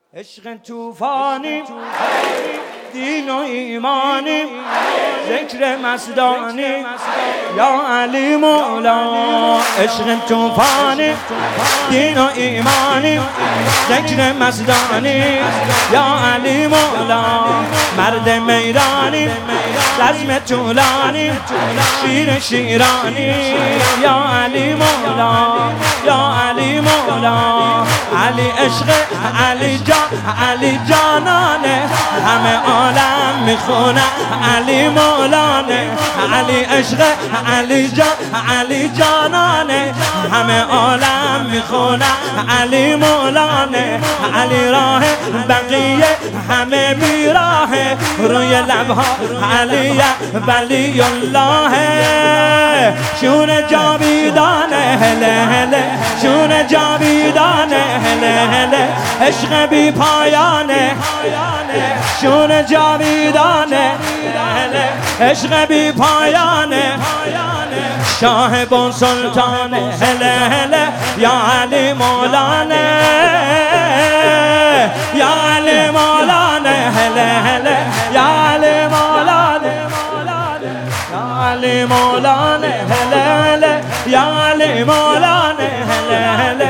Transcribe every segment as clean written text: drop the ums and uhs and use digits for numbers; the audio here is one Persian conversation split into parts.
عشق توفانی دین و ایمانی ذکر مستانی یا علی مولا. عشق توفانی دین و ایمانی ذکر مستانی یا علی مولا. مرد میدانی رزم طولانی شیر شیرانی یا علی مولا یا علی مولا. علی عشق علی جان علی جانانه همه عالم میخونه علی مولانه. علی عشق علی جان علی جانانه همه عالم میخونه علی مولانه. علی راه بقیه همه بیراهه روی لبها علی ولی الله. شون جاویدانه هله هله شون جاویدانه هله هله عشق بی پایانه شون جاویدانه عشق بی پایانه. شاه بن سلطانه هله هله یا علی مولانه یا علی مولانه هله هله یا علی مولانه یا علی مولانه هله هله یا علی مولانه هله هله.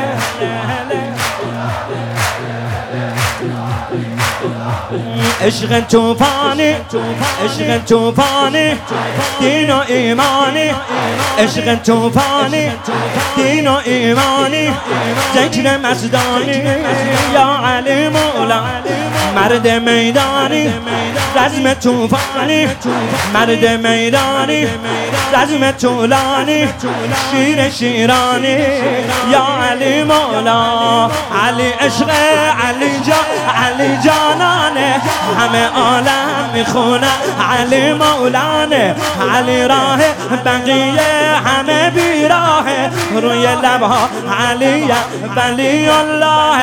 عشق توفانی عشق توفانی دین و ایمانی عشق توفانی دین و ایمانی ذکر مزدانی یا علی مولا. مرد میدانی رزم توفانی مرد میدانی رزم طولانی شیر شیرانی یا علی مولا. علی عشق علی جان علی جانانه همه عالم میخونه علی مولانه. علی راه بقیه همه بیراهه روی لبها علی ولی الله.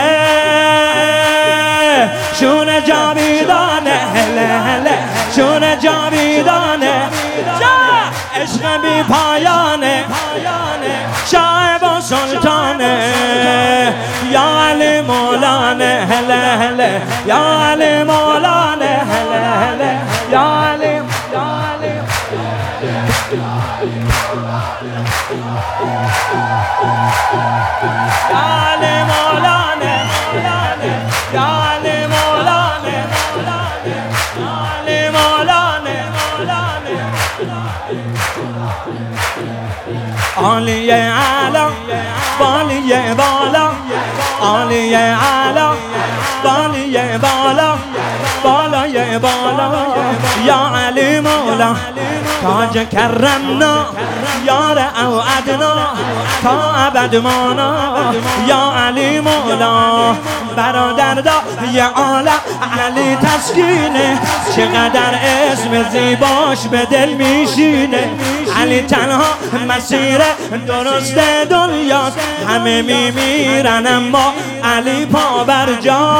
شون جاویدانه هله هله شون جاویدانه عشق بی پایانه شاه بن سلطانه یا علی مولانه هله هله یا علی مولانه هله هله یا علی مولانه یا علی مولانه علی مولانه عالی اعلا بالی بالا عالی اعلا بالی بالا بالای بالا یا علی مولا. تاج کرمنا یار اوعدنا تا ابد مانا یا علی مولا. برادر یه عالم علی تسکینه چقدر اسم زیباش به دل میشینه. علی تنها مسیر درست دنیاست همه میمیرن اما علی پا بر جا.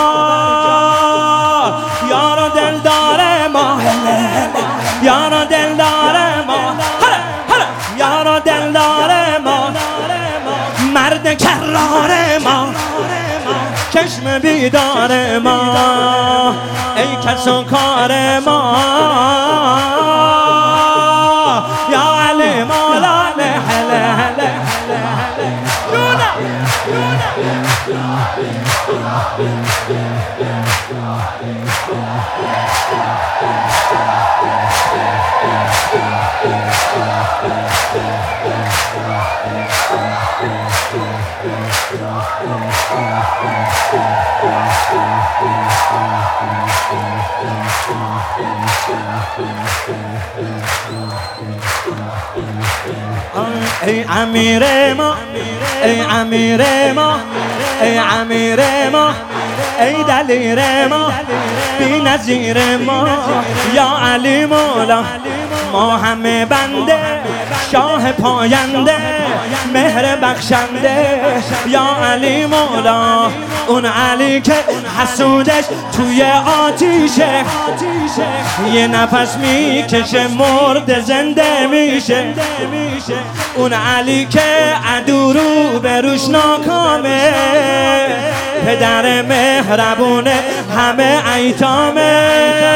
یارو دلدار ما یارو دلدار ما یارو دلدار ما مرد کرار ما چشم بیدار ما ای کس و کار ما یا علی مولانه هله هله ای امیر ما ای امیر ما ای امیر ما ای دلیر ما بی نظیر ما یا علی مولا. ما همه بنده شاه پاینده مهر بخشنده یا علی مولا، اون علی که حسودش توی آتیشه، یه نفس میکشه مرد زنده میشه، اون علی که عدو رو بروش ناکامه، پدر مهربونه همه ایتامه.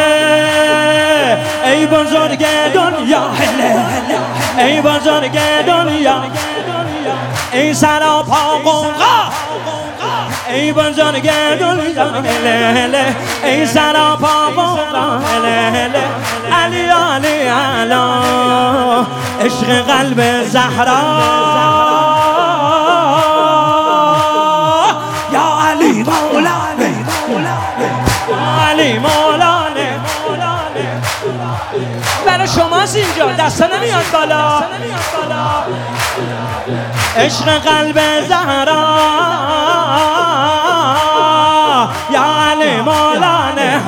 ای بزرگ دنیا ای بزرگ دنیا، ای سراپا قوقا، ای بزرگ دنیا، ای سراپا قوقا، علی علی علا، عشق قلب زهرا، یا علی مولانا، علی مولانا. برای شماست اینجا، دستا نمیاد بالا. عشق قلب زهرا، یا علی مولانا،